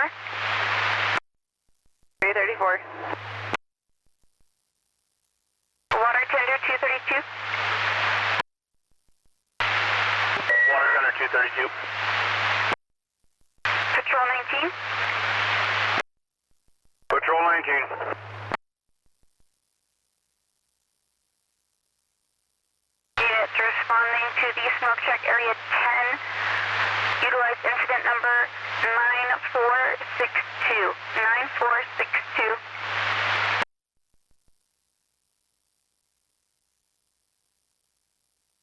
334. Water tender 232. Water tender 232. Patrol 19. Patrol 19. Units responding to the smoke check area 10. Utilize incident number 9462. 9462.